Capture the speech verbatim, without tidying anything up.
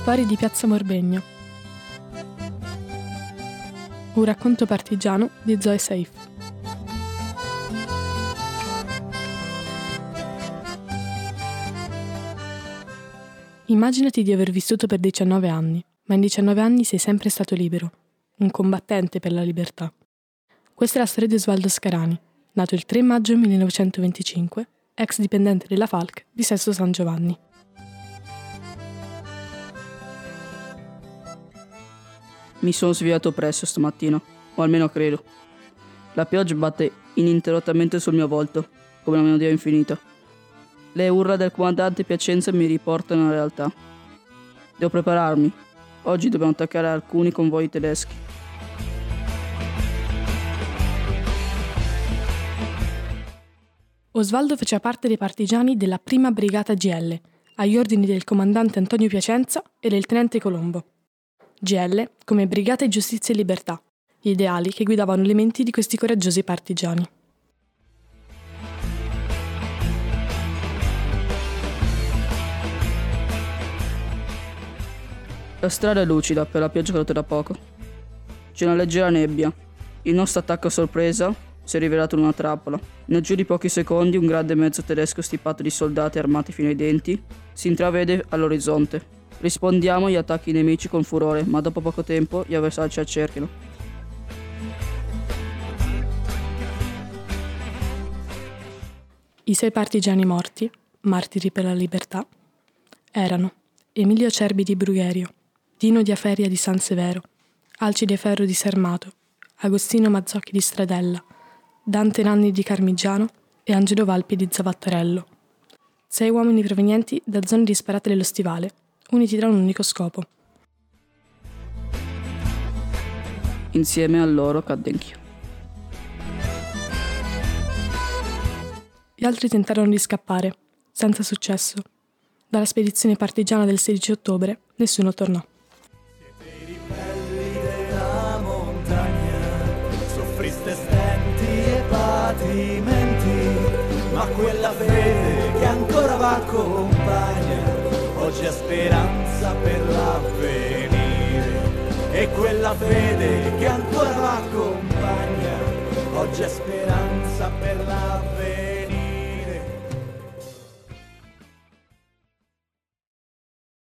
Storie di Piazza Morbegno. Un racconto partigiano di Zoe Saif. Immaginati di aver vissuto per diciannove anni, ma in diciannove anni sei sempre stato libero, un combattente per la libertà. Questa è la storia di Osvaldo Scarani, nato il tre maggio millenovecentoventicinque, ex dipendente della Falck di Sesto San Giovanni. Mi sono svegliato presto stamattina, o almeno credo. La pioggia batte ininterrottamente sul mio volto, come una melodia infinita. Le urla del comandante Piacenza mi riportano alla realtà. Devo prepararmi. Oggi dobbiamo attaccare alcuni convogli tedeschi. Osvaldo faceva parte dei partigiani della prima brigata G L, agli ordini del comandante Antonio Piacenza e del tenente Colombo. G L come Brigata di Giustizia e Libertà, gli ideali che guidavano le menti di questi coraggiosi partigiani. La strada è lucida per la pioggia caduta da poco. C'è una leggera nebbia. Il nostro attacco a sorpresa si è rivelato una trappola. Nel giro di pochi secondi un grande mezzo tedesco stipato di soldati armati fino ai denti si intravede all'orizzonte. Rispondiamo agli attacchi nemici con furore, ma dopo poco tempo gli avversari ci accerchiano. I sei partigiani morti, martiri per la libertà, erano Emilio Cerbi di Brugherio, Dino Diaferia di San Severo, Alcide Ferro di Sermato, Agostino Mazzocchi di Stradella, Dante Nanni di Carmigiano e Angelo Valpi di Zavattarello. Sei uomini provenienti da zone disparate dello Stivale, uniti da un unico scopo. Insieme a loro cadde anch'io. Gli altri tentarono di scappare, senza successo. Dalla spedizione partigiana del sedici ottobre nessuno tornò. Siete i ribelli della montagna, soffriste stenti e patimenti, ma quella fede che ancora va accompagna oggi è speranza per l'avvenire, e quella fede che ancora accompagna oggi è speranza per l'avvenire.